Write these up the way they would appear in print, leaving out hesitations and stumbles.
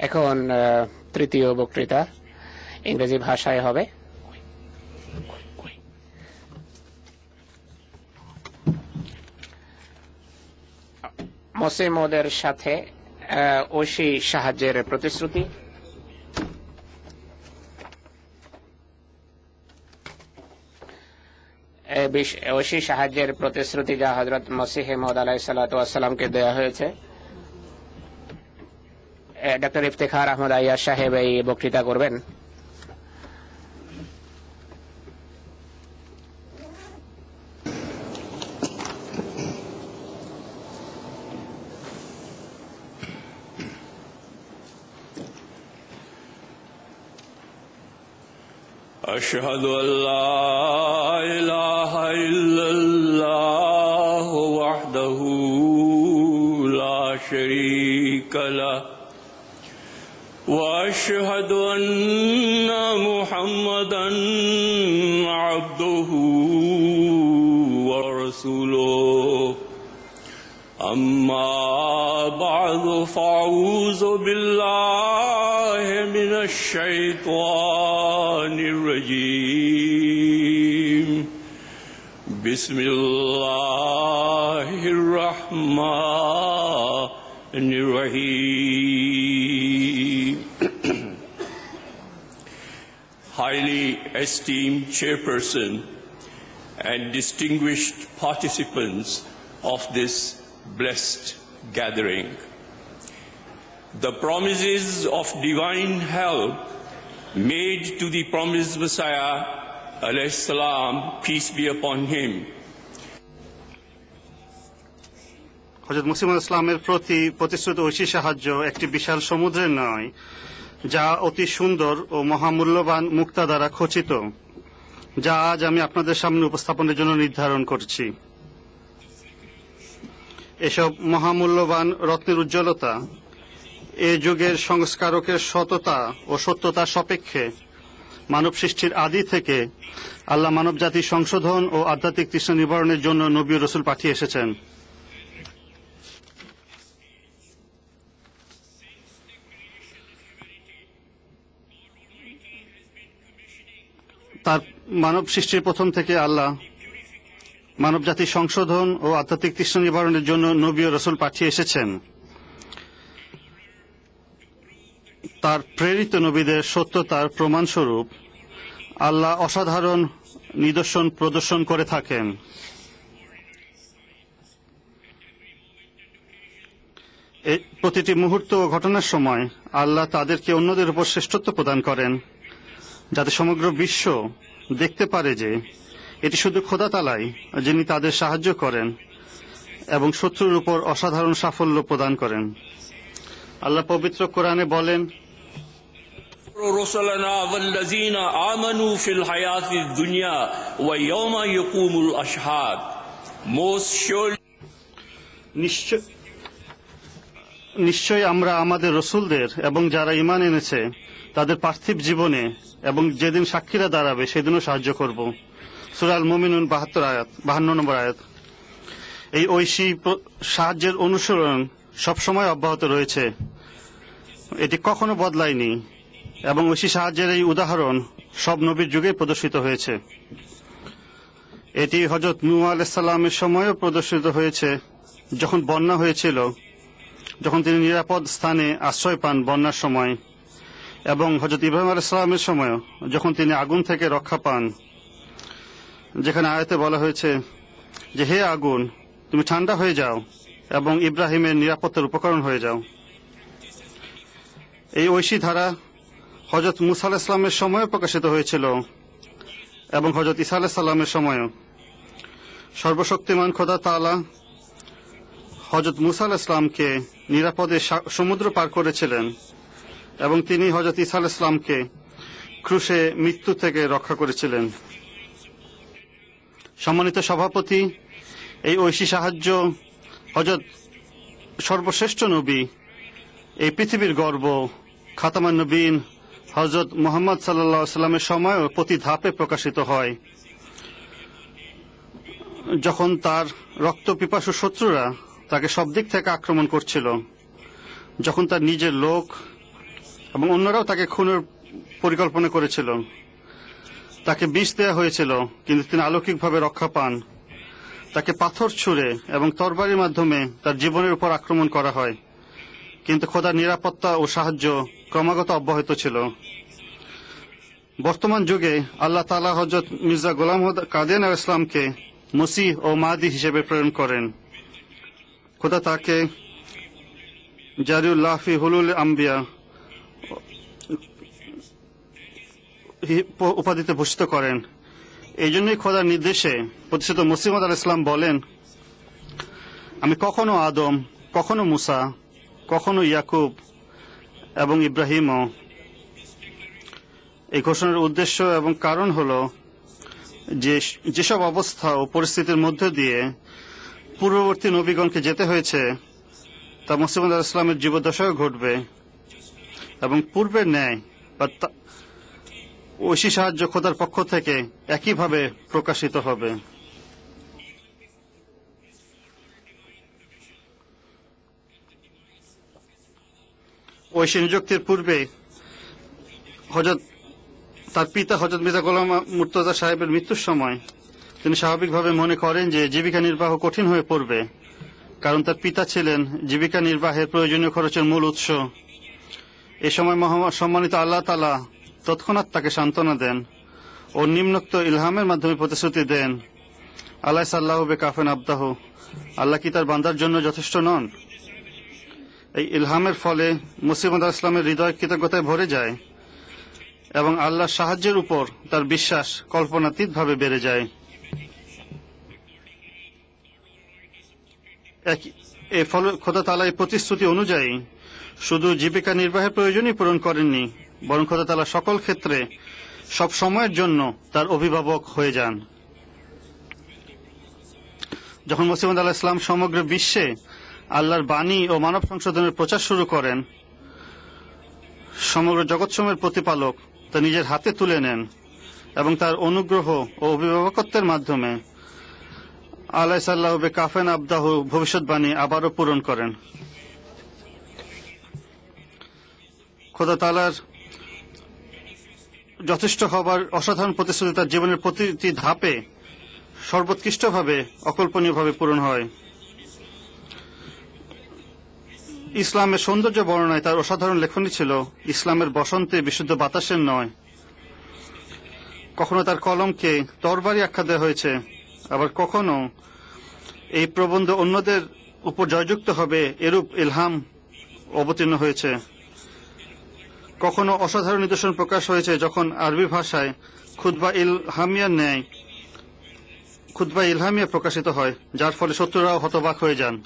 এখন তৃতীয় বক্তৃতা ইংরেজি ভাষায় হবে। মসিহ মওদের সাথে ঐশী সাহায্যের প্রতিশ্রুতি। ঐশী সাহায্যের প্রতিশ্রুতি যা হযরত মসিহ মওদ আলাইহিস সালাতু ওয়াস সালামকে দেয়া হয়েছে। ডক্টর ইফতেখার আহমদ আইয়াজ সাহেব এই বক্তৃতা করবেন। أشهد أن لا إله إلا الله وحده لا شريك له وأشهد أن محمدا عبده ورسوله أما بعد فأعوذ بالله من الشيطان الرجيم بسم الله الرحمن الرحيم Highly esteemed chairperson and distinguished participants of this blessed gathering. The promises of divine help made to the promised Messiah, alayhi salam, peace be upon him. হযরত মুসলিম ইসলামের প্রতি প্রতিশ্রুত ঐশী সাহায্য একটি বিশাল সমুদ্রের নয়, যা অতি সুন্দর ও মহামূল্যবান মুক্তা দ্বারা খচিত, যা আজ আমি আপনাদের সামনে উপস্থাপনের জন্য নির্ধারণ করছি। এসব মহামূল্যবান রত্নের উজ্জ্বলতা এ যুগের সংস্কারকের সততা ও সত্যতার সাপেক্ষে মানব সৃষ্টির আদি থেকে আল্লাহ মানব জাতির সংশোধন ও আধ্যাত্মিক তৃষ্ণা নিবারণের জন্য নবী ও রাসূল পাঠিয়ে এসেছেন। তার মানব সৃষ্টির প্রথম থেকে আল্লাহ মানব জাতির সংশোধন ও আধ্যাত্মিক তৃষ্ণা নিবারণের জন্য নবী ও রাসূল পাঠিয়ে এসেছেন। তার প্রেরিত নবীদের সত্যতার প্রমাণস্বরূপ আল্লাহ অসাধারণ নিদর্শন প্রদর্শন করে থাকেন। প্রতিটি মুহূর্ত ও ঘটনার সময় আল্লাহ তাদেরকে অন্যদের উপর শ্রেষ্ঠত্ব প্রদান করেন, যাতে সমগ্র বিশ্ব দেখতে পারে যে এটি শুধু খোদা তাআলাই যিনি তাদের সাহায্য করেন এবং শত্রুর উপর অসাধারণ সাফল্য প্রদান করেন। আল্লাহ পবিত্র কোরআনে বলেন, رسلنا والذين آمنوا في الحياة الدنيا ويوم يقوم الأشهاد. Most surely নিশ্চয় আমরা আমাদের রসুলদের এবং যারা ঈমান এনেছে তাদের পার্থিব জীবনে এবং যেদিন সাক্ষীরা দাঁড়াবে সেদিনও সাহায্য করব। সূরা আল মুমিনুন 52 নম্বর আয়াত। এই ঐশী সাহায্যের অনুসরণ সবসময় অব্যাহত রয়েছে, এটি কখনো বদলায়নি এবং ঐশী সাহায্যের এই উদাহরণ সব নবীর যুগে প্রদর্শিত হয়েছে। এটি হযরত নূহ আলাইহিস সালামের সময়ও প্রদর্শিত হয়েছে, যখন বন্যা হয়েছিল, যখন তিনি নিরাপদ স্থানে আশ্রয় পান বন্যার সময়, এবং হযরত ইব্রাহিম আলাইহিস সালামের সময়ও যখন তিনি আগুন থেকে রক্ষা পান, যেখানে আয়াতে বলা হয়েছে যে হে আগুন তুমি ঠান্ডা হয়ে যাও এবং ইব্রাহিমের নিরাপত্তার উপকরণ হয়ে যাও। এই ঐশী ধারা হযরত মূসা আলাইহিস সালামের সময়ও প্রকাশিত হয়েছিল এবং হযরত ঈসা আলাইহিস সালামের সময়ও। সর্বশক্তিমান খোদা তাআলা হযরত মূসা আলাইহিস সালামকে নিরাপদে সমুদ্র পার করেছিলেন এবং তিনি হযরত ঈসা আলাইহিস সালামকে ক্রুশে মৃত্যু থেকে রক্ষা করেছিলেন। সম্মানিত সভাপতি, এই ঐশী সাহায্য হযরত সর্বশ্রেষ্ঠ নবী, এই পৃথিবীর গর্ব, খাতামান নবীন হযরত মুহাম্মদ সাল্লাল্লাহু আলাইহি ওয়াসাল্লামের সময়ও প্রতি ধাপে প্রকাশিত হয়, যখন তার রক্ত পিপাসু শত্রুরা তাকে সব দিক থেকে আক্রমণ করছিল, যখন তার নিজের লোক এবং অন্যরাও তাকে খুনের পরিকল্পনা করেছিল। তাকে বিষ দেওয়া হয়েছিল, কিন্তু তিনি অলৌকিকভাবে রক্ষা পান। তাকে পাথর ছুঁড়ে এবং তরবারির মাধ্যমে তার জীবনের উপর আক্রমণ করা হয়, কিন্তু খোদার নিরাপত্তা ও সাহায্য ক্রমাগত অব্যাহত ছিল। বর্তমান যুগে আল্লাহ তাআলা হযরত মির্জা গোলাম কাদিয়ানী আলাইহিস সালামকে মসিহ ও মাহদী হিসেবে প্রেরণ করেন। খোদা তাকে জারিউল্লাহ ফি হুলুল আম্বিয়া উপাধিতে ভূষিত করেন। এই জন্যই খোদার নির্দেশে প্রতিষ্ঠিত মসিহ মাউদ আলাইহিস সালাম বলেন, আমি কখনো আদম, কখনো মুসা, কখনো ইয়াকুব এবং ইব্রাহিমও। এই ঘোষণার উদ্দেশ্য এবং কারণ হল যে যেসব অবস্থা ও পরিস্থিতির মধ্য দিয়ে পূর্ববর্তী নবীগণকে যেতে হয়েছে তা মসিহ মাউদ আলাইহিস সালামের জীবদ্দশায়ও ঘটবে এবং পূর্বের ন্যায় বা ঐশী সাহায্য খোদার পক্ষ থেকে একইভাবে প্রকাশিত হবে। ঐশী নিযুক্তির পূর্বে তার পিতা হযরত মির্জা গোলাম মুর্তজা সাহেবের মৃত্যুর সময় তিনি স্বাভাবিকভাবে মনে করেন যে জীবিকা নির্বাহ কঠিন হয়ে পড়বে, কারণ তার পিতা ছিলেন জীবিকা নির্বাহের প্রয়োজনীয় খরচের মূল উৎস। এ সময় সম্মানিত আল্লাহ তাআলা তৎক্ষণাৎ তাকে সান্ত্বনা দেন ও নিম্নোক্ত ইলহামের মাধ্যমে প্রতিশ্রুতি দেন, আলাইসাল্লাহু বিকাফিন আবদাহু, আল্লাহ কি তার বান্দার জন্য যথেষ্ট নন? এই ইলহামের ফলে মসিহ মাউদ আলাইহিস সালামের হৃদয় কৃতজ্ঞতায় ভরে যায় এবং আল্লাহর সাহায্যের উপর তার বিশ্বাস কল্পনাতীতভাবে বেড়ে যায়। এর ফলে খোদা তাআলা এই প্রতিশ্রুতি অনুযায়ী শুধু জীবিকা নির্বাহের প্রয়োজনই পূরণ করেননি, বরং খোদা তাআলা সকল ক্ষেত্রে সব সময়ের জন্য তার অভিভাবক হয়ে যান। যখন মসিহ মাউদ আলাইহিস সালাম সমগ্র বিশ্বে আল্লাহর বাণী ও মানব সংশোধনের প্রচার শুরু করেন, সমগ্র জগৎসমূহের প্রতিপালক তা নিজের হাতে তুলে নেন এবং তার অনুগ্রহ ও অভিভাবকত্বের মাধ্যমে আলাইসাল্লাহু বিকাফিন আবদাহু ভবিষ্যৎবাণী আবারও পূরণ করেন। খোদা তাআলার যথেষ্ট হবার অসাধারণ প্রতিশ্রুতি তার জীবনের প্রতিটি ধাপে সর্বোৎকৃষ্টভাবে অকল্পনীয়ভাবে পূরণ হয়। ইসলামের সৌন্দর্য বর্ণনায় তার অসাধারণ লেখনী ছিল ইসলামের বসন্তে বিশুদ্ধ বাতাসের নয়। কখনো তার কলমকে তরবারি আখ্যা দেওয়া হয়েছে, আবার কখনো এই প্রবন্ধ অন্যদের উপর জয়যুক্ত হবে এরূপ ইলহাম অবতীর্ণ হয়েছে। কখনো অসাধারণ নিদর্শন প্রকাশ হয়েছে যখন আরবি ভাষায় খুতবা ইলহামিয়া প্রকাশিত হয়, যার ফলে শত্রুরাও হতবাক হয়ে যান।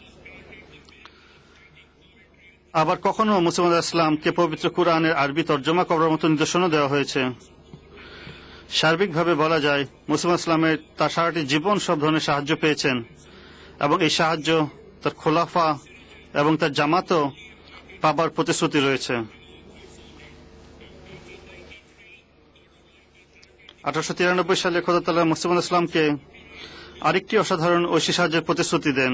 আবার কখনো মসিহ মাউদ আলাইহিস সালামকে পবিত্র কুরআনের আরবি তর্জমা করার মতো নির্দেশনা দেওয়া হয়েছে। সার্বিকভাবে বলা যায় মসিহ মাউদ আলাইহিস সালামের তার সারাটি জীবন সব ধরনের সাহায্য পেয়েছেন এবং এই সাহায্য তার খোলাফা এবং তার জামাতও পাবার প্রতিশ্রুতি রয়েছে। 1893 সালে খোদা তাআলা মসিহ মাউদ আলাইহিস সালামকে আরেকটি অসাধারণ ঐশী সাহায্যের প্রতিশ্রুতি দেন।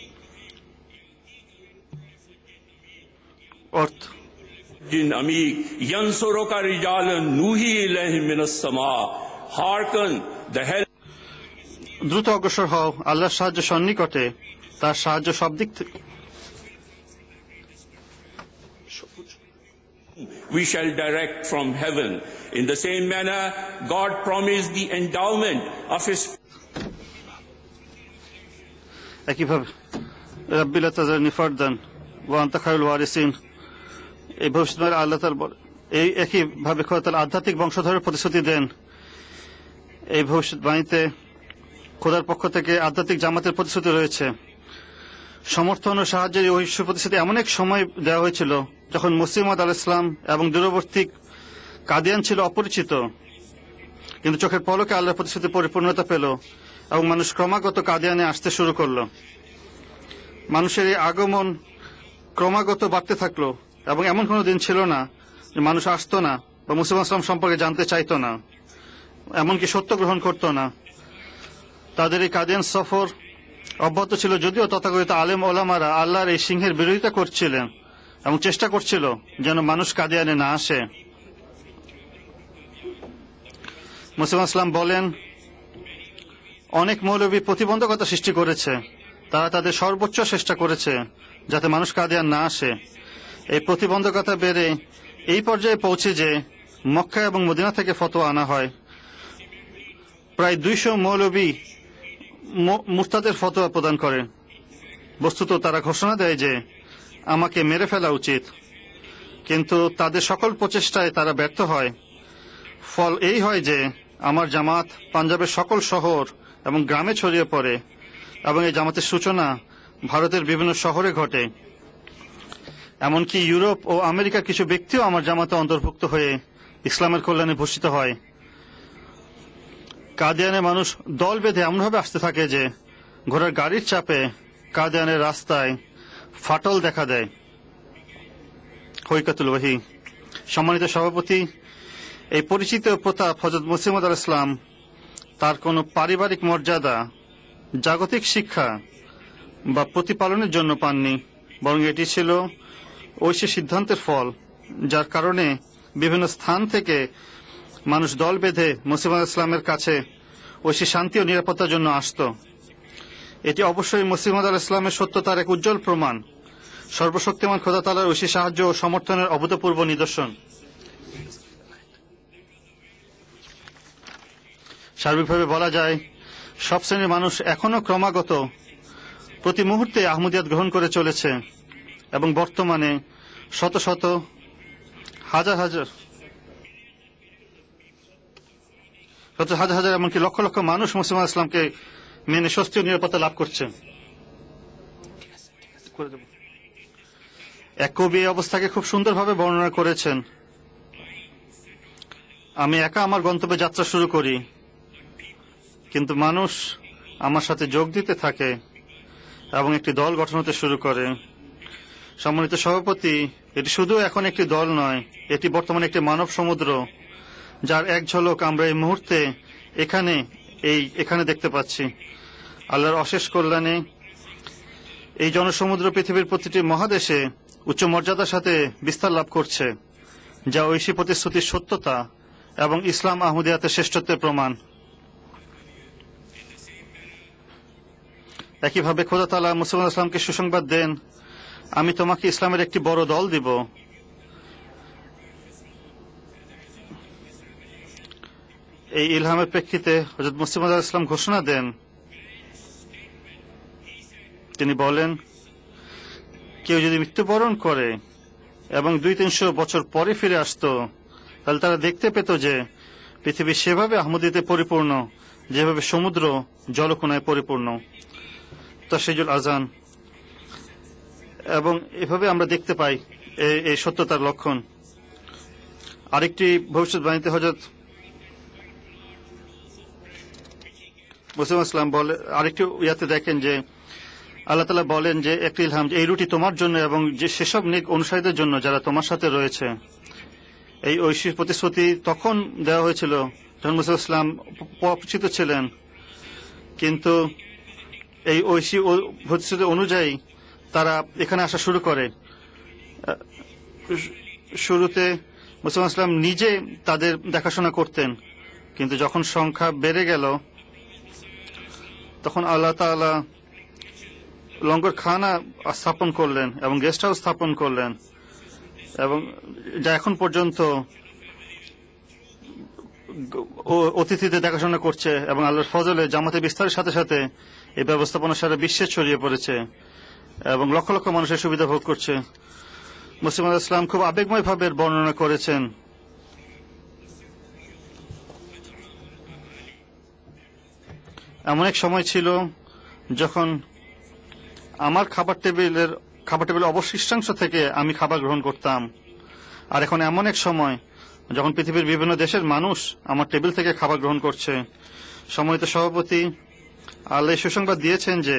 অর্থ जिन अमीक यंसुरुका रिजालन नूही इलैहिम मिनस समा हारकन द हेल। দ্রুত অগ্রসর হও, আল্লাহর সাহায্য সন্নিকটে, তার সাহায্য সব দিক থেকে। We shall direct from heaven. In the same manner, God promised the endowment of His. একইভাবে রাব্বি লা তাযারনি ফারদান ওয়া আনতা খায়রুল ওয়ারিসিন, এই ভবিষ্যৎবাণী আল্লাহ তাআলা এই একইভাবে খোদা তাআলা আধ্যাত্মিক বংশধরের প্রতিশ্রুতি দেন। এই ভবিষ্যৎবাণীতে খোদার পক্ষ থেকে আধ্যাত্মিক জামাতের প্রতিশ্রুতি রয়েছে। সমর্থন ও সাহায্যের এই ঐশী প্রতিশ্রুতি এমন এক সময় দেওয়া হয়েছিল যখন মসিহ মাউদ আলাইহিস সালাম এবং দূরবর্তী কাদিয়ান ছিল অপরিচিত, কিন্তু চোখের পলকে আল্লাহর প্রতিশ্রুতি পরিপূর্ণতা পেল এবং মানুষ ক্রমাগত কাদিয়ানে আসতে শুরু করলো। মানুষের এই আগমন ক্রমাগত বাড়তে থাকলো এবং এমন কোনো দিন ছিল না যে মানুষ আসতো না বা মসিহ মাউদ সালাম সম্পর্কে জানতে চাইতো না, এমনকি সত্য গ্রহণ করতো না। তাদের এই কাদিয়ান সফর অব্যাহত ছিল, যদিও তথাকথিত আলেম ওলামারা আল্লাহর এই সিংহের বিরোধিতা করছিলেন এবং চেষ্টা করছিল যেন মানুষ কাদিয়ানে না আসে। মুসলিম ইসলাম বলেন, অনেক মৌলবী প্রতিবন্ধকতা সৃষ্টি করেছে, তারা তাদের সর্বোচ্চ চেষ্টা করেছে যাতে মানুষ কাদিয়ান না আসে। এই প্রতিবন্ধকতা বেড়ে এই পর্যায়ে পৌঁছে যে মক্কা এবং মদিনা থেকে ফতোয়া আনা হয়। প্রায় 200 মৌলবী মুরতাদের ফতোয়া প্রদান করে। বস্তুত তারা ঘোষণা দেয় যে আমাকে মেরে ফেলা উচিত, কিন্তু তাদের সকল প্রচেষ্টায় তারা ব্যর্থ হয়। ফল এই হয় যে আমার জামাত পাঞ্জাবের সকল শহর এবং গ্রামে ছড়িয়ে পড়ে এবং এই জামাতের সূচনা ভারতের বিভিন্ন শহরে ঘটে। এমনকি ইউরোপ ও আমেরিকার কিছু ব্যক্তিও আমার জামাতে অন্তর্ভুক্ত হয়ে ইসলামের কল্যাণে ভূষিত হয়। কাদিয়ানে মানুষ দল বেঁধে এমনভাবে আসতে থাকে যে ঘোড়ার গাড়ির চাপে কাদিয়ানের রাস্তায় ফাটল দেখা দেয়। হইকাতুল ওয়াহি। সম্মানিত সভাপতি, এই পরিচিত প্রতাপ হযরত মসিহ মাউদ আলাইহিস সালাম তার কোনো পারিবারিক মর্যাদা, জাগতিক শিক্ষা বা প্রতিপালনের জন্য পাননি, বরং এটি ছিল ঐশী সিদ্ধান্তের ফল, যার কারণে বিভিন্ন স্থান থেকে মানুষ দল বেঁধে মসিহ মাউদ আলাইহিস সালামের কাছে ঐশী শান্তি ও নিরাপত্তার জন্য আসত। এটি অবশ্যই মসিহ মাউদ আলাইহিস সালামের সত্যতার এক উজ্জ্বল প্রমাণ, সর্বশক্তিমান খোদা তাআলার ঐশী সাহায্য ও সমর্থনের অভূতপূর্ব নিদর্শন। সার্বিকভাবে বলা যায়, সব শ্রেণীর মানুষ এখনো ক্রমাগত প্রতি মুহূর্তে আহমদিয়াত গ্রহণ করে চলেছে এবং বর্তমানে শত শত হাজার হাজার এমনকি লক্ষ লক্ষ মানুষ মসিহ মাউদ ইসলামকে মেনে স্বস্তি ও নিরাপত্তা লাভ করছে। এক কবি এই অবস্থাকে খুব সুন্দরভাবে বর্ণনা করেছেন, আমি একা আমার গন্তব্যে যাত্রা শুরু করি, কিন্তু মানুষ আমার সাথে যোগ দিতে থাকে এবং একটি দল গঠন হতে শুরু করে। সম্মানিত সভাপতি, এটি শুধু এখন একটি দল নয়, এটি বর্তমানে একটি মানব সমুদ্র, যার এক ঝলক আমরা এই মুহূর্তে এখানে দেখতে পাচ্ছি। আল্লাহর অশেষ কল্যাণে এই জনসমুদ্র পৃথিবীর প্রতিটি মহাদেশে উচ্চ মর্যাদার সাথে বিস্তার লাভ করছে, যা ঐশী প্রতিশ্রুতির সত্যতা এবং ইসলাম আহমদিয়াতের শ্রেষ্ঠত্বের প্রমাণ। একইভাবে খোদা তাআলা মসিহ মাউদ ইসলামকে সুসংবাদ দেন, আমি তোমাকে ইসলামের একটি বড় দল দিব। এই ইলহামের প্রেক্ষিতে হযরত মসিহ মাউদ ইসলাম ঘোষণা দেন, তিনি বলেন, কেউ যদি মৃত্যুবরণ করে এবং 200-300 বছর পরে ফিরে আসতো, তাহলে তারা দেখতে পেত যে পৃথিবী সেভাবে আহমদিতে পরিপূর্ণ যেভাবে সমুদ্র জলকোনায় পরিপূর্ণ। তাশরিজুল আজান। এবং এভাবে আমরা দেখতে পাই এই সত্যতার লক্ষণ। আরেকটি ভবিষ্যৎবাণীতে হযরত মসিহ মাউদ ইসলাম বলে, আরেকটি ইয়াতে দেখেন যে আল্লাহ তাআলা বলেন যে একটি ইলহাম, এই রুটি তোমার জন্য এবং যে সেসব নেক অনুসারীদের জন্য যারা তোমার সাথে রয়েছে। এই ঐশী প্রতিশ্রুতি তখন দেওয়া হয়েছিল যখন মসিহ মাউদ ইসলাম অপরিচিত ছিলেন, কিন্তু এই ঐশী প্রতিশ্রুতি অনুযায়ী তারা এখানে আসা শুরু করে। শুরুতে মসিহ মাউদ ইসলাম নিজে তাদের দেখাশোনা করতেন, কিন্তু যখন সংখ্যা বেড়ে গেল তখন আল্লাহ তাআলা লঙ্গরখানা স্থাপন করলেন এবং গেস্ট হাউস স্থাপন করলেন, এবং যা এখন পর্যন্ত অতিথিদের দেখাশোনা করছে এবং আল্লাহর ফজলে জামাতের বিস্তারের সাথে সাথে এই ব্যবস্থাপনা সারা বিশ্বে ছড়িয়ে পড়েছে এবং লক্ষ লক্ষ মানুষের সুবিধা ভোগ করছে। মসিহ মাউদ ইসলাম খুব আবেগময় ভাবে বর্ণনা করেছেন, এমন এক সময় ছিল যখন আমার খাবার টেবিলের অবশিষ্টাংশ থেকে আমি খাবার গ্রহণ করতাম, আর এখন এমন এক সময় যখন পৃথিবীর বিভিন্ন দেশের মানুষ আমার টেবিল থেকে খাবার গ্রহণ করছে। সম্মানিত সভাপতি, আল্লাহ সুসংবাদ দিয়েছেন যে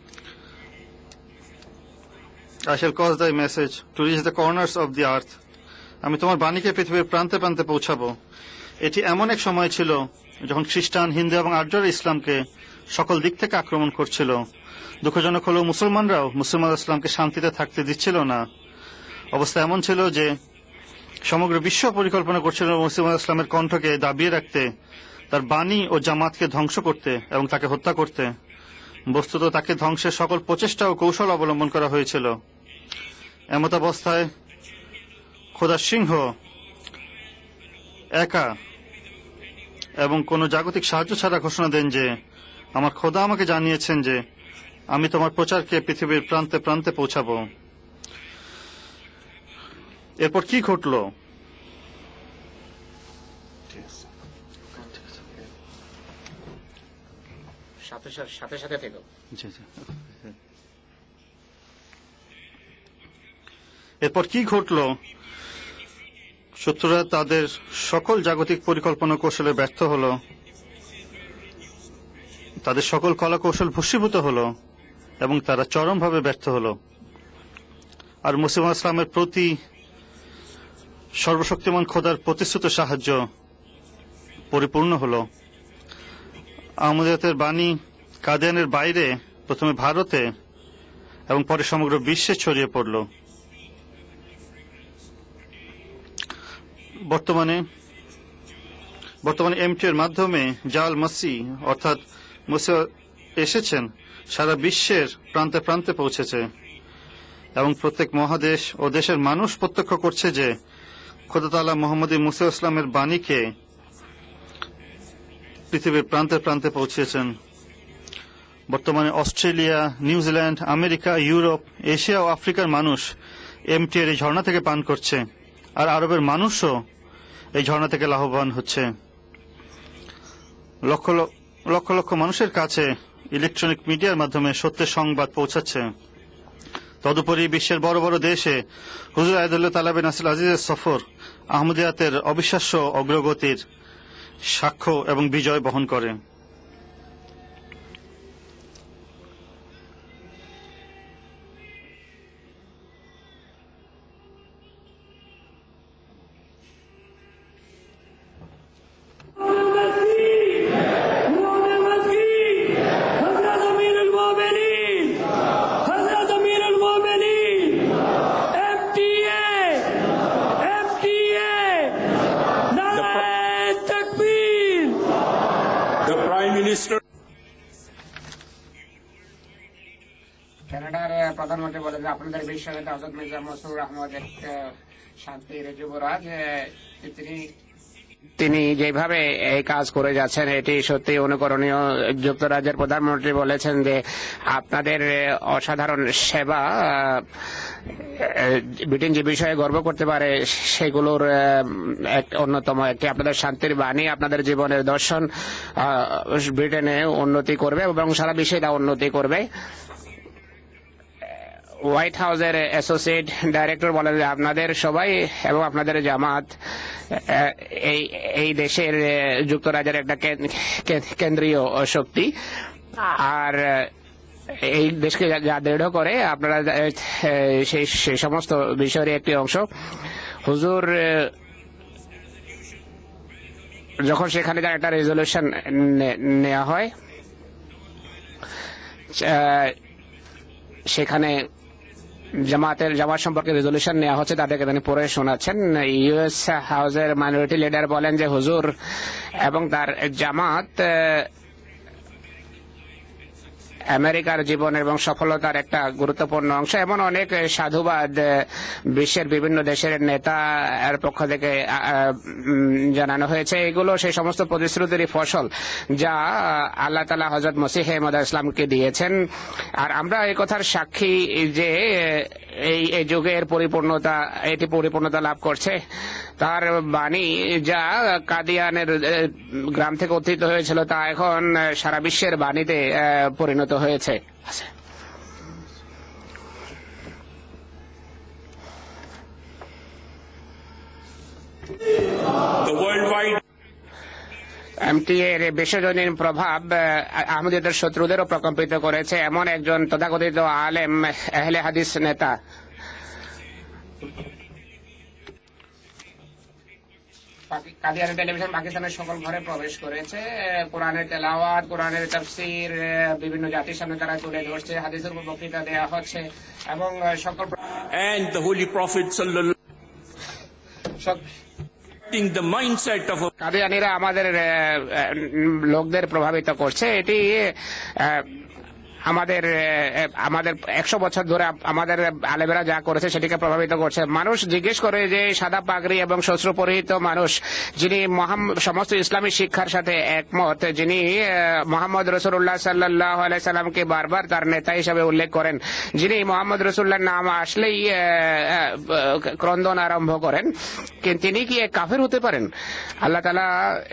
I shall cause thy message to reach the corners of the earth. আমি তোমার বাণীকে পৃথিবীর প্রান্তে প্রান্তে পৌঁছাবো। এটি এমন এক সময় ছিল যখন খ্রিস্টান, হিন্দু এবং আর্যরা ইসলামকে সকল দিক থেকে আক্রমণ করছিল। দুঃখজনক হলো মুসলমানরাও মসিহ মাউদ ইসলামকে শান্তিতে থাকতে দিচ্ছিল না। অবস্থা এমন ছিল যে সমগ্র বিশ্ব পরিকল্পনা করছিল মসিহ ইসলামের কণ্ঠকে দাবিয়ে রাখতে, তার বাণী ও জামাতকে ধ্বংস করতে এবং তাকে হত্যা করতে। বস্তুত তাকে ধ্বংসের সকল প্রচেষ্টা ও কৌশল অবলম্বন করা হয়েছিল। এমতাবস্থায় খোদা সিংহ একা এবং কোনো জাগতিক সাহায্য ছাড়া ঘোষণা দেন যে, আমার খোদা আমাকে জানিয়েছেন যে আমি তোমার প্রচারকে পৃথিবীর প্রান্তে প্রান্তে পৌঁছাবো। এরপর কি ঘটল? সাথে সাথে থেকে এরপর কি ঘটল? শত্রুরা তাদের সকল জাগতিক পরিকল্পনা কৌশলে ব্যর্থ হল, তাদের সকল কলা কৌশল ভস্মীভূত হল এবং তারা চরমভাবে ব্যর্থ হল। আর মসিহ ইসলামের প্রতি সর্বশক্তিমান খোদার প্রতিশ্রুত সাহায্য পরিপূর্ণ হল। আহমদিয়াতের বাণী কাদিয়ানের বাইরে প্রথমে ভারতে এবং পরে সমগ্র বিশ্বে ছড়িয়ে পড়ল। বর্তমানে এমটি এর মাধ্যমে জাল মসি অর্থাৎ মসিহ এসেছেন, সারা বিশ্বের প্রান্তে প্রান্তে পৌঁছেছে এবং প্রত্যেক মহাদেশ ও দেশের মানুষ প্রত্যক্ষ করছে যে খোদা তাআলা মুহাম্মদী মসিহ ইসলামের বাণীকে পৃথিবীর প্রান্তে প্রান্তে পৌঁছেছেন। বর্তমানে Australia, New Zealand, America, Europe, Asia ও আফ্রিকার মানুষ এমটি এর এই ঝর্ণা থেকে পান করছে, আর আরবের মানুষও এই ঝর্ণা থেকে লাভবান হচ্ছে। লক্ষ লক্ষ মানুষের কাছে ইলেকট্রনিক মিডিয়ার মাধ্যমে সত্যের সংবাদ পৌঁছাচ্ছে। তদুপরি বিশ্বের বড় বড় দেশে হুজুর আয়াতুল্লাহ তাআলা বিন নাসির আজিজের সফর আহমদিয়াতের অবিশ্বাস্য অগ্রগতির সাক্ষ্য এবং বিজয় বহন করে। কানাডার প্রধানমন্ত্রী বলেন যে আপনাদের বিশ্বনেতা হযরত মির্জা মসরুর আহমদ এক শান্তির যুবরাজ। তিনি যেভাবে এই কাজ করে যাচ্ছেন এটি সত্যি অনুকরণীয়। যুক্তরাজ্যের প্রধানমন্ত্রী বলেছেন যে আপনাদের অসাধারণ সেবা ব্রিটেন যে বিষয়ে গর্ব করতে পারে সেগুলোর অন্যতম একটি। আপনাদের শান্তির বাণী, আপনাদের জীবনের দর্শন ব্রিটেনে উন্নতি করবে এবং সারা বিশ্বে তা উন্নতি করবে। হোয়াইট হাউসের অ্যাসোসিয়েট ডাইরেক্টর বলেন যে আপনাদের সবাই এবং আপনাদের জামাত এই দেশের যুক্তরাজ্যের একটা কেন্দ্রীয় শক্তি, আর এই দেশকে যা দৃঢ় করে আপনারা সেই সমস্ত বিষয়ের একটি অংশ। হুজুর যখন সেখানে তার একটা রেজলিউশন নেওয়া হয়, সেখানে জামাত সম্পর্কে রেজলিউশন নেওয়া হচ্ছে, তাদেরকে তিনি পড়ে শোনাচ্ছেন। ইউএস হাউসের মাইনরিটি লিডার বলেন যে হুজুর এবং তার জামাত আমেরিকার জীবন এবং সফলতার একটা গুরুত্বপূর্ণ অংশ। এমন অনেক সাধুবাদ বিশ্বের বিভিন্ন দেশের নেতার পক্ষ থেকে জানানো হয়েছে। এগুলো সেই সমস্ত প্রতিশ্রুতির ফসল যা আল্লাহ তাআলা হযরত মসিহ মাউদ ইসলামকে দিয়েছেন। আর আমরা এই কথার সাক্ষী যে এই যুগের পরিপূর্ণতা লাভ করছে। তার বাণী যা কাদিয়ানের গ্রাম থেকে উত্থিত হয়েছিল তা এখন সারা বিশ্বের বাণীতে পরিণত হয়েছে। এমটি এর বিশ্বজনীন প্রভাব আহমদিয়াতের শত্রুদেরও প্রকম্পিত করেছে। এমন একজন তথাকথিত আলেম, আহলে হাদিস নেতা কাদিয়ানি টেলিভিশন পাকিস্তানের সকল ঘরে প্রবেশ করেছে। কোরআনের তেলাওয়াত, কোরআনের তাফসীর বিভিন্ন জাতির সামনে তারা তুলে ধরছে, হাদিসের উপর বক্তৃতা দেওয়া হচ্ছে এবং সকল and the Holy Prophet sallallahu the mindset of a কাদিয়ানিরা আমাদের লোকদের প্রভাবিত করছে। এটি আমাদের 100 বছর ধরে আমাদের আলেমেরা যা করেছে সেটিকে প্রভাবিত করছে। মানুষ জিজ্ঞেস করে যে সাদা পাগড়ি এবং শ্বস্ত্র পরিহিত মানুষ যিনি সমস্ত ইসলামী শিক্ষার সাথে একমত, যিনি মোহাম্মদ রসুল্লাহ সাল্লাল্লাহু আলাইহি সাল্লামকে বারবার তার নেতা হিসেবে উল্লেখ করেন, যিনি মোহাম্মদ রসুল্লাহর নাম আসলেই ক্রন্দন আরম্ভ করেন, তিনি কি কাফের হতে পারেন? আল্লাহ তাআলা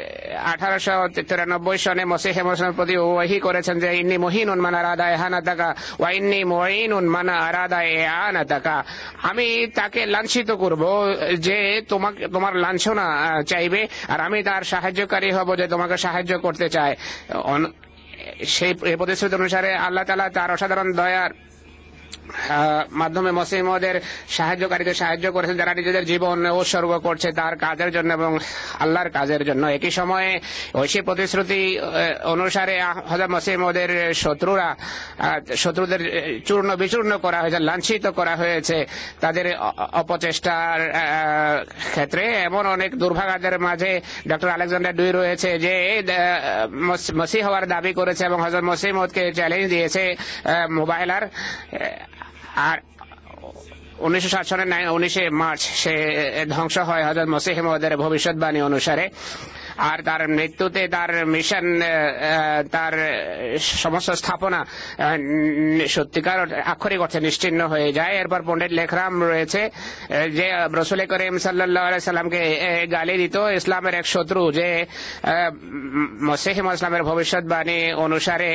1893 সনে মসিহে মওউদের প্রতি ওহী করেছেন যে ইন্নী মুহিনুন মান আরাদা ইহানাতাকা ওয়া ইন্নী মুঈনুন মান আরাদা ইআনাতাকা। আমি তাকে লাঞ্ছিত করব যে তোমার লাঞ্ছনা চাইবে, আর আমি তার সাহায্যকারী হব যে তোমাকে সাহায্য করতে চায়। সেই প্রতিশ্রুতি অনুসারে আল্লাহ তাআলা তার অসাধারণ দয়ার মাধ্যমে মসিহ মওউদের সাহায্যকারীদের সাহায্য করেছেন, যারা নিজেদের জীবন উৎসর্গ করছে তার কাজের জন্য এবং আল্লাহর কাজের জন্য। একই সময়ে ঐশী প্রতিশ্রুতি অনুসারে হযরত মসিহ মওউদের শত্রুদের চূর্ণ বিচূর্ণ করা হয়েছে, লাঞ্ছিত করা হয়েছে তাদের অপচেষ্টার ক্ষেত্রে। এমন অনেক দুর্ভাগাদের মাঝে ডক্টর আলেকজান্ডার ডুই রয়েছে যে মসিহ হওয়ার দাবি করেছে এবং হযরত মসিহ মওউদকে চ্যালেঞ্জ দিয়েছে মোবাইলার। আর 1907 সনের 19 মার্চ সে ধ্বংস হয় হযরত মসিহ মওউদের ভবিষ্যৎবাণী অনুসারে। আর তার মৃত্যুতে তার মিশন, তার সমস্ত স্থাপনা সত্যিকার আক্ষরিক অর্থে নিশ্চিহ্ন হয়ে যায়। এরপর পণ্ডিত লেখরাম রয়েছে যে রাসূল করিম সাল্লাল্লাহু আলাইহি সাল্লামকে গালি দিত, ইসলামের এক শত্রু, যে মসিহ ইসলামের ভবিষ্যৎবাণী অনুসারে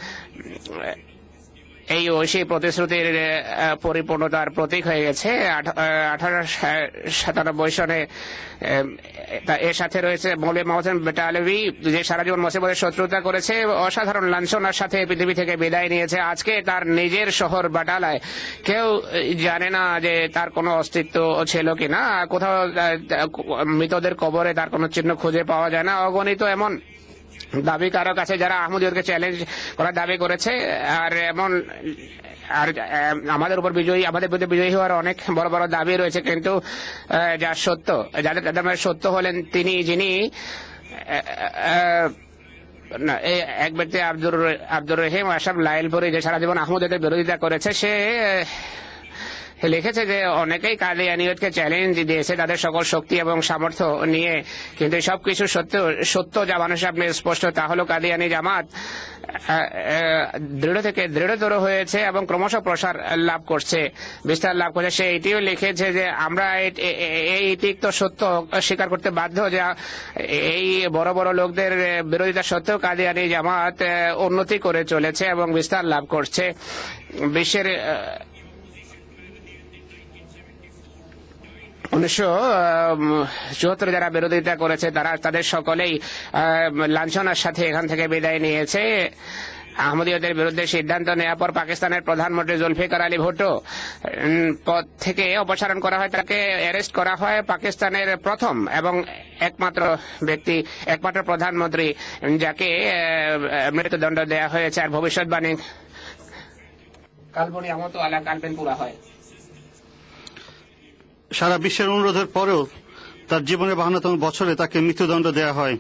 এই ঐশী প্রতিশ্রুতির পরিপূর্ণতার প্রতীক হয়ে গেছে। 1897 সনে এর সাথে রয়েছে মৌলভী মোহসেন বেটালভি, যে সারা জীবন মসিহ মওউদের শত্রুতা করেছে, অসাধারণ লাঞ্ছনার সাথে পৃথিবী থেকে বিদায় নিয়েছে। আজকে তার নিজের শহর বাটালায় কেউ জানে না যে তার কোনো অস্তিত্ব ছিল কিনা, কোথাও মৃতদের কবরে তার কোনো চিহ্ন খুঁজে পাওয়া যায় না। অগণিত এমন দাবিকারক আছে যারা আহমদীয়তকে চ্যালেঞ্জ করার দাবি করেছে, আর আমাদের উপর বিজয়ী, আমাদের বিরুদ্ধে বিজয়ী হওয়ার অনেক বড় বড় দাবি রয়েছে। কিন্তু যা সত্য, যাদের সত্য হলেন তিনি, যিনি এক ব্যক্তি আব্দুর রহিম আশরাফ লাইলপুরি, যে সারা জীবন আহমদীয়তের বিরোধিতা করেছে। সে লিখেছে যে অনেকেই কাদিয়ানিয়তকে চ্যালেঞ্জ দিয়েছে তাদের সকল শক্তি এবং সামর্থ্য নিয়ে, কিন্তু সবকিছু সত্য যা মানুষের সামনে স্পষ্ট, তা হলো কাদিয়ানি জামাত দৃঢ় থেকে দৃঢ়তর হয়েছে এবং ক্রমশ প্রসার লাভ করছে, বিস্তার লাভ করছে। সে এটিও লিখেছে যে আমরা এই তিক্ত সত্য স্বীকার করতে বাধ্য যে এই বড় বড় লোকদের বিরোধিতা সত্ত্বেও কাদিয়ানি জামাত উন্নতি করে চলেছে এবং বিস্তার লাভ করছে। বিশ্বের 1974 যারা বিরোধিতা করেছে তাদের সকলেই লাঞ্ছনার সাথে এখান থেকে বিদায় নিয়েছে। আহমদীয়দের বিরুদ্ধে সিদ্ধান্ত নেওয়ার পর পাকিস্তানের প্রধানমন্ত্রী জুলফিকার আলী ভুট্টো পদ থেকে অপসারণ করা হয়, তাকে অ্যারেস্ট করা হয়। পাকিস্তানের প্রথম এবং একমাত্র প্রধানমন্ত্রী যাকে মৃত্যুদণ্ড দেওয়া হয়েছে। আর ভবিষ্যৎবাণী কালবনি আমত আলা কালবেন পুরা হয়। সারা বিশ্বের অনুরোধের পরেও তার জীবনের 52তম বছরে তাকে মৃত্যুদণ্ড দেয়া হয়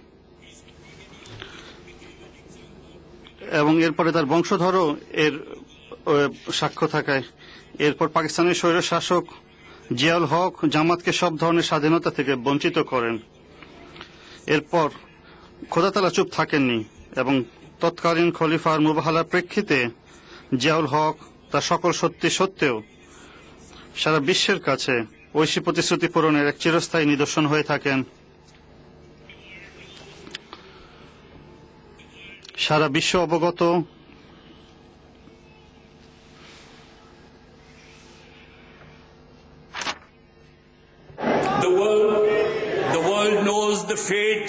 এবং এরপরে তার বংশধরও এর সাক্ষ্য থাকায়। এরপর পাকিস্তানের স্বৈর শাসক জিয়াউল হক জামাতকে সব ধরনের স্বাধীনতা থেকে বঞ্চিত করেন। এরপর খোদা তাআলা চুপ থাকেননি এবং তৎকালীন খলিফার মুবাহালার প্রেক্ষিতে জিয়াউল হক তার সকল সত্যি সত্ত্বেও সারা বিশ্বের কাছে ঐশী প্রতিশ্রুতি পূরণের এক চিরস্থায়ী নিদর্শন হয়ে থাকেন। সারা বিশ্ব অবগত the world knows the fate.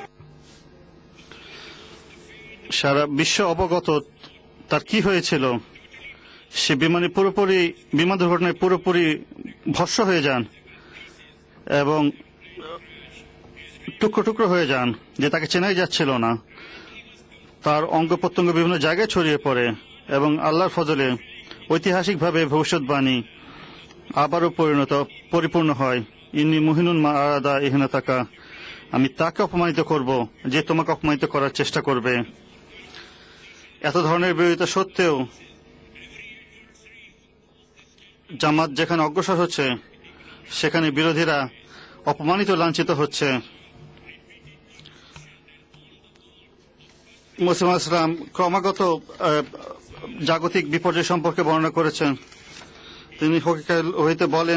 সারা বিশ্ব অবগত তার কি হয়েছিল। সে বিমান দুর্ঘটনায় পুরোপুরি ভস্ম হয়ে যান এবং টুকরো টুকরো হয়ে যান, যে তাকে চেনাই যাচ্ছিল না। তার অঙ্গ প্রত্যঙ্গ বিভিন্ন জায়গায় ছড়িয়ে পড়ে এবং আল্লাহর ফজলে ঐতিহাসিকভাবে ভবিষ্যৎবাণী আবারও পরিপূর্ণ হয়। ইন্নি মুহিনুন মা আরাদা ইহনা তাকা, আমি তাকে অপমানিত করব যে তোমাকে অপমানিত করার চেষ্টা করবে। এত ধরনের বিরোধিতা সত্ত্বেও জামাত যেখানে অগ্রসর হচ্ছে সেখানে বিরোধীরা অপমানিত লাঞ্ছিত হচ্ছে। মুসলিম ইসলাম ক্রমাগত জাগতিক বিপর্যয় সম্পর্কে বর্ণনা করেছেন। তিনি হকিকাতুল ওহীতে বলেন,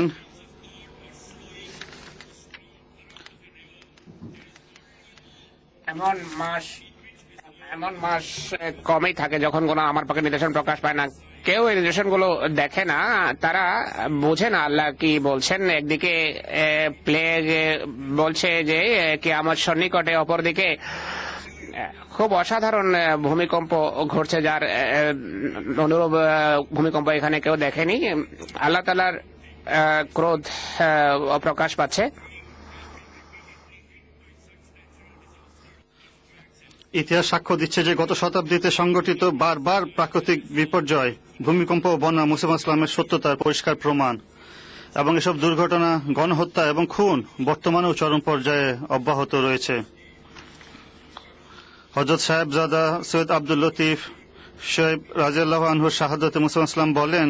এমন মাস কমই থাকে যখন কোনো আমার পক্ষে নিদর্শন প্রকাশ পায় না। কেউ এই নিদর্শনগুলো দেখে না, তারা বোঝে না আল্লাহ কি বলছেন। একদিকে প্লেগ বলছে যে কিয়ামত সন্নিকটে, অপরদিকে খুব অসাধারণ ভূমিকম্প ঘটছে, যার অনুরূপ ভূমিকম্প এখানে কেউ দেখেনি। আল্লাহ তাআলার ক্রোধ প্রকাশ পাচ্ছে। ইতিহাস সাক্ষ্য দিচ্ছে যে গত শতাব্দীতে সংঘটিত বারবার প্রাকৃতিক বিপর্যয়, ভূমিকম্প ও বন্যা মুসলিম ইসলামের সত্যতার পরিষ্কার প্রমাণ, এবং এসব দুর্ঘটনা, গণহত্যা এবং খুন বর্তমানেও চরম পর্যায়ে অব্যাহত রয়েছে। হযরত সাহেবজাদা সৈয়দ আব্দুল লতিফ শোয়েব রাদিয়াল্লাহু আনহুর শাহাদাতে মুসলিম ইসলাম বলেন,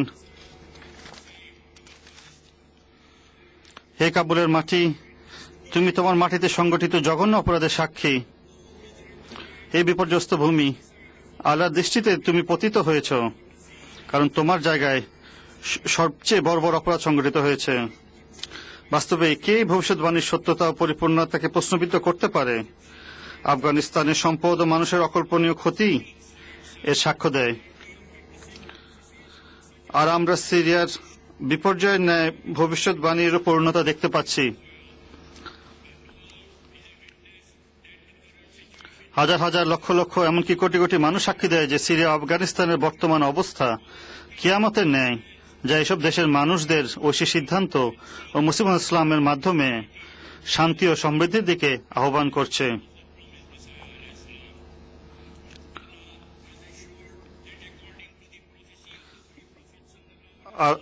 হে কাবুলের মাটি, তুমি তোমার মাটিতে সংগঠিত জঘন্য অপরাধের সাক্ষী। এই বিপর্যস্ত ভূমি, আল্লাহর দৃষ্টিতে তুমি পতিত হয়েছ, কারণ তোমার জায়গায় সবচেয়ে বড় বড় অপরাধ সংঘটিত হয়েছে। বাস্তবে কে ভবিষ্যৎবাণীর সত্যতা ও পরিপূর্ণতাকে প্রশ্নবিদ্ধ করতে পারে? আফগানিস্তানের সম্পদ ও মানুষের অকল্পনীয় ক্ষতি এর সাক্ষ্য দেয়। আর আমরা সিরিয়ার বিপর্যয়ের ন্যায় ভবিষ্যৎবাণীর পূর্ণতা দেখতে পাচ্ছি। হাজার হাজার লক্ষ লক্ষ এমনকি কোটি কোটি মানুষ সাক্ষী দেয় যে সিরিয়া আফগানিস্তানের বর্তমান অবস্থা কিয়ামতের ন্যায়, যা এসব দেশের মানুষদের ঐশী সিদ্ধান্ত ও মুসলিম ইসলামের মাধ্যমে শান্তি ও সমৃদ্ধির দিকে আহ্বান করছে। আর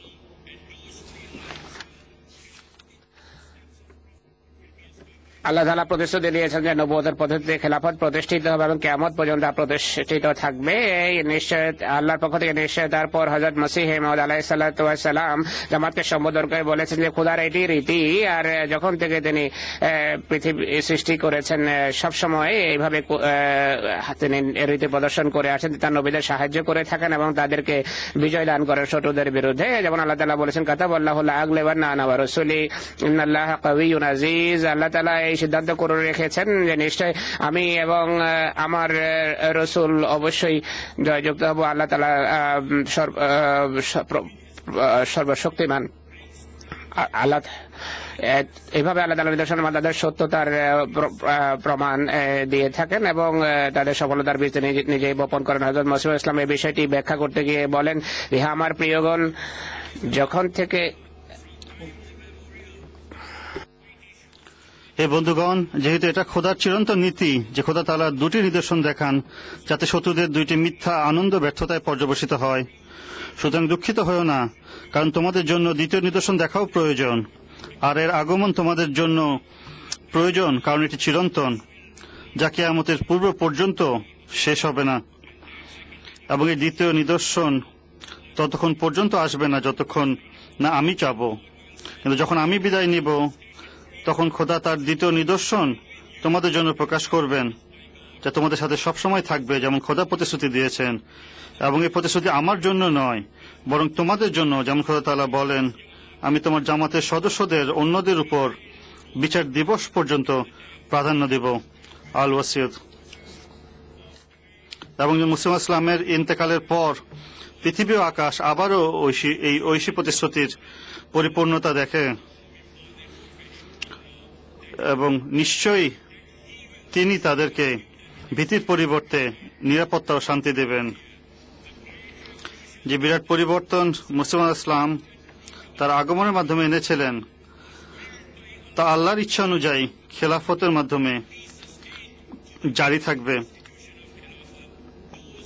আল্লাহ তাআলা প্রতিশ্রুতি দিয়েছেন যে নবুয়তের পদ্ধতিতে খেলাফত প্রতিষ্ঠিত হবে এবং কিয়ামত পর্যন্ত প্রতিষ্ঠিত থাকবে। এই নিশ্চয় আল্লাহর পক্ষ থেকে নিশ্চয়। তারপর হযরত মসিহ মাউদ আলাইহিস সালাতু ওয়াস সালাম জামাতকে সম্বোধন করে বলেছেন যে খোদার এটি রীতি, আর যখন থেকে তিনি পৃথিবী সৃষ্টি করেছেন সব সময় এইভাবে তিনি রীতি প্রদর্শন করে আসেন, তার নবীদের সাহায্য করে থাকেন এবং তাদেরকে বিজয় দান করেন শত্রুদের বিরুদ্ধে। যেমন আল্লাহ তাআলা বলেছেন, কাতাবাল্লাহু লা আগলিবান্না আনা ওয়া রাসূলি ইন্নাল্লাহা কাওয়িয়্যুন আযীজ। আল্লাহ তাআলা এই সিদ্ধান্ত করে রেখেছেন যে নিশ্চয় আমি এবং আমার রসুল অবশ্যই জয়যুক্ত হব। আল্লাহ তাআলা সর্বশক্তিমান। আল্লাহ এইভাবে আল্লাহ তাআলা নিদর্শনের মাধ্যমে তাদের সত্যতার প্রমাণ দিয়ে থাকেন এবং তাদের সফলতার বীজ নিজেই বপন করেন। হযরত মসিহ ইসলাম এই বিষয়টি ব্যাখ্যা করতে গিয়ে বলেন, ইহা আমার প্রিয়গণ, যখন থেকে হে বন্ধুগণ, যেহেতু এটা খোদার চিরন্তন নীতি যে খোদা তাআলা দুটি নিদর্শন দেখান যাতে শত্রুদের দুইটি মিথ্যা আনন্দ ব্যর্থতায় পর্যবসিত হয়, সুতরাং দুঃখিত হয়েও না, কারণ তোমাদের জন্য দ্বিতীয় নিদর্শন দেখাও প্রয়োজন। আর এর আগমন তোমাদের জন্য প্রয়োজন কারণ এটি চিরন্তন, যা কিয়ামতের পূর্ব পর্যন্ত শেষ হবে না। এবং এই দ্বিতীয় নিদর্শন ততক্ষণ পর্যন্ত আসবে না যতক্ষণ না আমি চাব। কিন্তু যখন আমি বিদায় নিব তখন খোদা তার দ্বিতীয় নিদর্শন তোমাদের জন্য প্রকাশ করবেন, যা তোমাদের সাথে সবসময় থাকবে, যেমন খোদা প্রতিশ্রুতি দিয়েছেন। এবং এই প্রতিশ্রুতি আমার জন্য নয়, বরং তোমাদের জন্য, যেমন খোদা তাআলা বলেন, আমি তোমার জামাতের সদস্যদের অন্যদের উপর বিচার দিবস পর্যন্ত প্রাধান্য দেব। আল ওয়াসিয়ত। এবং মুসলিম ইসলামের ইন্তেকালের পর পৃথিবী ও আকাশ আবারও এই ঐশী প্রতিশ্রুতির পরিপূর্ণতা দেখে এবং নিশ্চয়ই তিনি তাদেরকে ভীতির পরিবর্তে নিরাপত্তা ও শান্তি দেবেন। যে বিরাট পরিবর্তন মুসলিম ইসলাম তার আগমনের মাধ্যমে এনেছিলেন তা আল্লাহর ইচ্ছা অনুযায়ী খেলাফতের মাধ্যমে জারি থাকবে।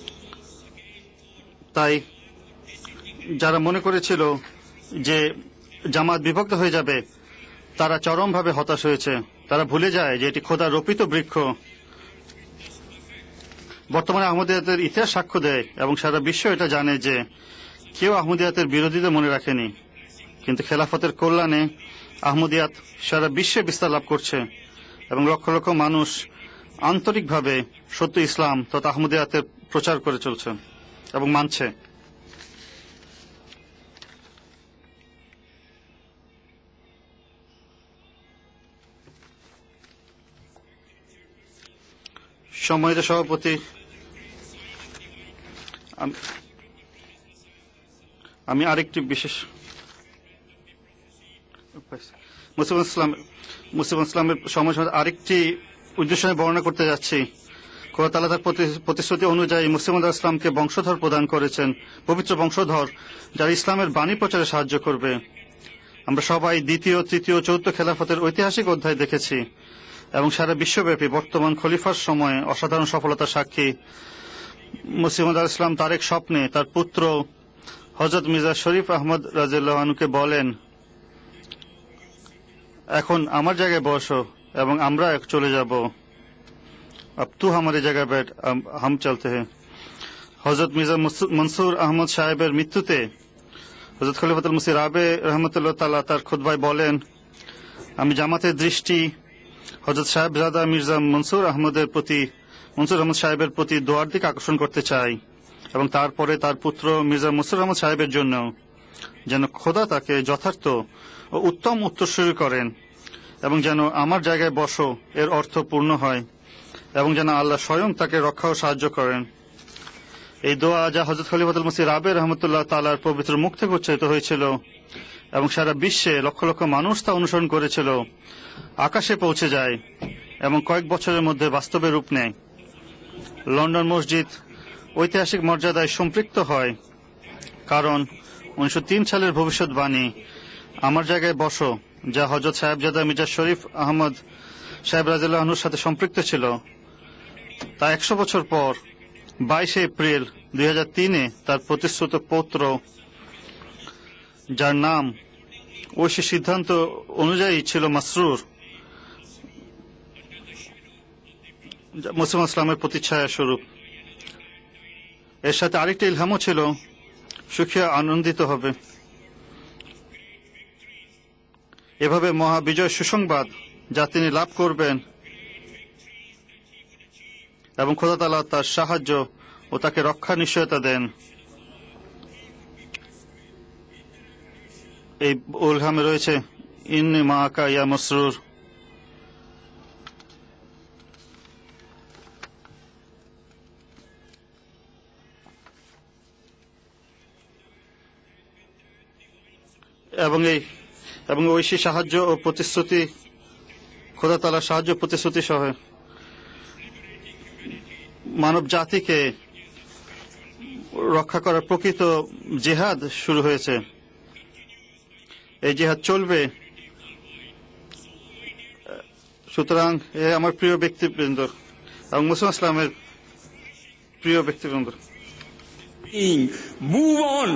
তাই যারা মনে করেছিল যে জামাত বিভক্ত হয়ে যাবে, তারা চরমভাবে হতাশ হয়েছে। তারা ভুলে যায় যে এটি খোদা রোপিত বৃক্ষ। বর্তমানে আহমদিয়াতের ইতিহাস সাক্ষ্য দেয় এবং সারা বিশ্ব এটা জানে যে কেউ আহমদিয়াতের বিরোধীদের মনে রাখেনি, কিন্তু খেলাফতের কল্যাণে আহমদিয়াত সারা বিশ্বে বিস্তার লাভ করছে এবং লক্ষ লক্ষ মানুষ আন্তরিকভাবে সত্য ইসলাম তথা আহমদিয়াতের প্রচার করে চলছে এবং মানছে। সম্মানিত সভাপতি, আমি আরেকটি বিশেষ মুসলিম ইসলামের সময় আরেকটি উদ্দেশ্য বর্ণনা করতে যাচ্ছি। খোদা তাআলা তার প্রতিশ্রুতি অনুযায়ী মুসলিম ইসলামকে বংশধর প্রদান করেছেন, পবিত্র বংশধর যারা ইসলামের বাণী প্রচারে সাহায্য করবে। আমরা সবাই দ্বিতীয়, তৃতীয়, চতুর্থ খেলাফতের ঐতিহাসিক অধ্যায় দেখেছি এবং সারা বিশ্বব্যাপী বর্তমান খলিফার সময়ে অসাধারণ সফলতার সাক্ষী। মুসলিম ইসলাম তার এক স্বপ্নে তার পুত্র হযরত মির্জা শরীফ আহমদ রাদিয়াল্লাহু আনহুকে বলেন, এখন আমার জায়গায় বসো এবং আমরা চলে যাব। अब तू हमारी जगह बैठ, हम चलते हैं। হযরত মির্জা মনসুর আহমদ সাহেবের মৃত্যুতে হযরত খলিফাতুল মসিহ রাবে রহমতুল্লাহ তাআলা তার খুতবায় বলেন, আমি জামাতের দৃষ্টি হযরত সাহেবজাদা মির্জা মনসুর আহমদ সাহেবের প্রতি দোয়ার দিকে আকর্ষণ করতে চাই এবং তারপরে তার পুত্র মির্জা মনসুর আহমদ সাহেবের জন্য যেন খোদা তাকে যথার্থ ও উত্তম উত্তরসূরি করেন এবং যেন আমার জায়গায় বসো এর অর্থ পূর্ণ হয় এবং যেন আল্লাহ স্বয়ং তাকে রক্ষা ও সাহায্য করেন। এই দোয়া যা হযরত খলিফাতুল মসিহ রাবে রহমতুল্লাহ তাআলার পবিত্র মুখ থেকে উচ্চারিত হয়েছিল এবং সারা বিশ্বে লক্ষ লক্ষ মানুষ তা অনুসরণ করেছিল, আকাশে পৌঁছে যায় এবং কয়েক বছরের মধ্যে বাস্তবে রূপ নেয়। লন্ডন মসজিদ ঐতিহাসিক মর্যাদায় সম্পৃক্ত হয় কারণ 1903 সালের ভবিষ্যৎবাণী আমার জায়গায় বসো, যা হযরত সাহেবজাদা মির্জা শরীফ আহমদ সাহেব রাদিয়াল্লাহু আনহুর সাথে সম্পৃক্ত ছিল, তা 100 বছর পর 22 এপ্রিল 2003-এ তার প্রতিশ্রুত পৌত্র, যার নাম ঐশী সিদ্ধান্ত অনুযায়ী ছিল মাসরুর, মুসলিম ইসলামের প্রতিচ্ছায়া স্বরূপ। এর সাথে আরেকটি ইলহামও ছিল, সুখী আনন্দিত হবে। এভাবে মহাবিজয় সুসংবাদ যা তিনি লাভ করবেন এবং খোদা তাআলা তার সাহায্য ও তাকে রক্ষার নিশ্চয়তা দেন। এই ইলহামে রয়েছে ইন্নী মাআকা ইয়া মাসরুর। এবং ঐশী সাহায্য ও প্রতিশ্রুতি, খোদা তাআলার সাহায্য প্রতিশ্রুতি সহ মানব জাতিকে রক্ষা করার প্রকৃত জিহাদ শুরু হয়েছে। এই জিহাদ চলবে। সুতরাং আমার প্রিয় ব্যক্তিবৃন্দ এবং মুসলিম ইসলামের প্রিয় ব্যক্তিবৃন্দ, Move on.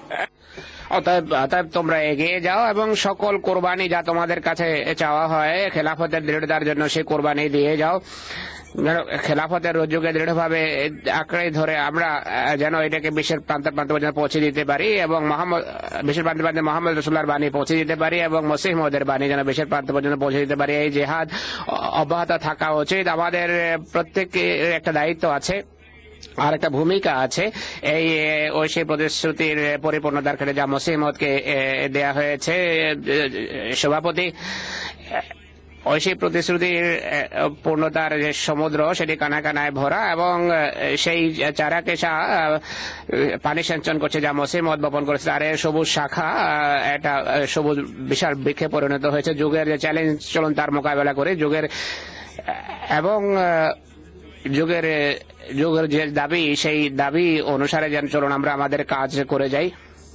অতএব তোমরা এগিয়ে যাও এবং সকল কোরবানি যা তোমাদের কাছে চাওয়া হয় খেলাফতের দৃঢ়তার জন্য সেই কোরবানি দিয়ে যাও। খেলাফতের যুগে দৃঢ়ভাবে আঁকড়ে ধরে আমরা যেন এটাকে বিশ্বের প্রান্ত প্রান্ত পর্যন্ত পৌঁছে দিতে পারি এবং বিশ্বের প্রান্ত প্রান্তে মোহাম্মদ রাসূলুল্লাহর বাণী পৌঁছে দিতে পারি এবং মসিহ মওউদের বাণী যেন বিশ্বের প্রান্ত পর্যন্ত পৌঁছে দিতে পারি। এই জিহাদ অব্যাহত থাকা উচিত। আমাদের প্রত্যেকের একটা দায়িত্ব আছে আর একটা ভূমিকা আছে এই ঐশী প্রতিশ্রুতির পরিপূর্ণতার ক্ষেত্রে যা মসিহ মওউদকে দেয়া হয়েছে। সভাপতি, ঐশী প্রতিশ্রুতির পূর্ণতার যে সমুদ্র সেটি কানায় কানায় ভরা এবং সেই চারাকে পানি সিঞ্চন করছে যা মসিহ মওউদ বপন করেছে, আর এর সবুজ শাখা একটা সবুজ বিশাল বৃক্ষে পরিণত হয়েছে। যুগের যে চ্যালেঞ্জ চলুন তার মোকাবেলা করে যুগের যে দাবি সেই দাবি অনুসারে যেন চলুন আমরা আমাদের কাজ করে যাই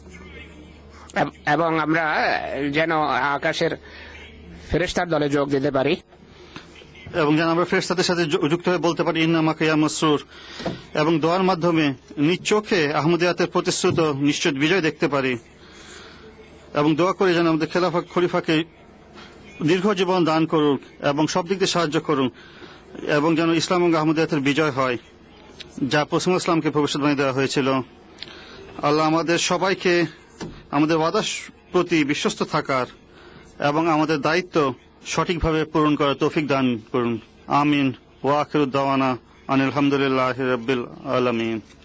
এবং আমরা যেন আকাশের ফেরেশতার দলে যোগ দিতে পারি এবং যেন আমরা ফেরেশতাদের সাথে যুক্ত হয়ে বলতে পারি ইন্না মাকা ইয়া মাসরুর এবং দোয়ার মাধ্যমে নিজ চোখে আহমদিয়াতের প্রতিশ্রুত নিশ্চিত বিজয় দেখতে পারি। এবং দোয়া করি যেন আমাদের খলিফাকে দীর্ঘ জীবন দান করুন এবং সব দিক দিয়ে সাহায্য করুন এবং যেন ইসলাম এবং আহমদিয়াতের বিজয় হয়, যা পশ্চিম ইসলামকে ভবিষ্যৎবাণী দেওয়া হয়েছিল। আল্লাহ আমাদের সবাইকে আমাদের ওয়াদার প্রতি বিশ্বস্ত থাকার এবং আমাদের দায়িত্ব সঠিকভাবে পূরণ করার তৌফিক দান করুন। আমিন। ওয়া আখিরু দাওয়ানা আনিল হামদুলিল্লাহি রাব্বিল আলামিন।